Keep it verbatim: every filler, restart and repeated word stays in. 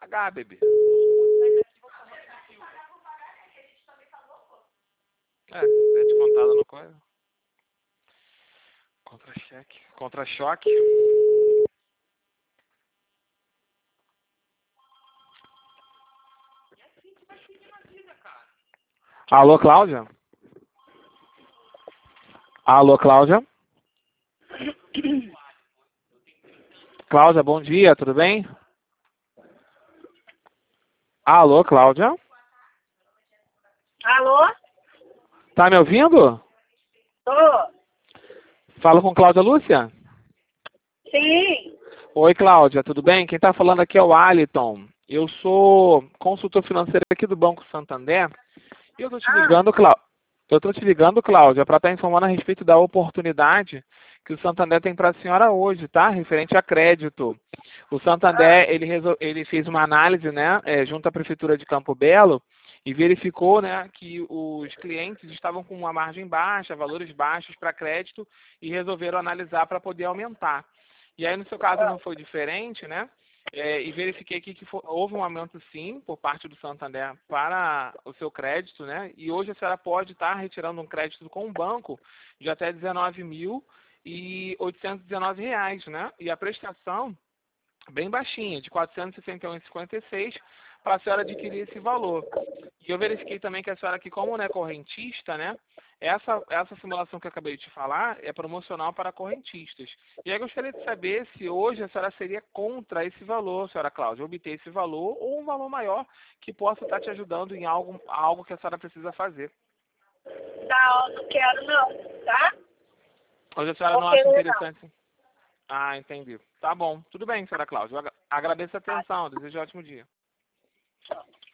pagar, bebê. É, é descontado no coisa. Contra-cheque. Contra-choque. Alô, Cláudia? Alô, Cláudia? Cláudia, bom dia, tudo bem? Alô, Cláudia? Alô? Tá me ouvindo? Tô. Falo com Cláudia Lúcia? Sim. Oi, Cláudia, tudo bem? Quem tá falando aqui é o Aliton. Eu sou consultor financeiro aqui do Banco Santander. E eu tô te Ah, ligando, Cláudia. Eu tô te ligando, Cláudia, para estar informando a respeito da oportunidade que o Santander tem para a senhora hoje, tá? Referente a crédito. O Santander, ele, resol... ele fez uma análise, né, é, junto à Prefeitura de Campo Belo e verificou, né, que os clientes estavam com uma margem baixa, valores baixos para crédito e resolveram analisar para poder aumentar. E aí, no seu caso, não foi diferente, né? É, e verifiquei aqui que for, houve um aumento, sim, por parte do Santander para o seu crédito, né? E hoje a senhora pode estar retirando um crédito com o banco de até dezenove mil e oitocentos e dezenove reais, né? E a prestação bem baixinha, de quatrocentos e sessenta e um reais e cinquenta e seis centavos, para a senhora adquirir esse valor. E eu verifiquei também que a senhora aqui, como não é correntista, né? Essa, essa simulação que eu acabei de te falar é promocional para correntistas. E aí eu gostaria de saber se hoje a senhora seria contra esse valor, senhora Cláudia, obter esse valor ou um valor maior que possa estar te ajudando em algo, algo que a senhora precisa fazer. não, não quero não, tá? Hoje a senhora Não não acha quero não. interessante? Ah, entendi. Tá bom. Tudo bem, senhora Cláudia. Eu agra- agradeço a atenção. Desejo um ótimo dia.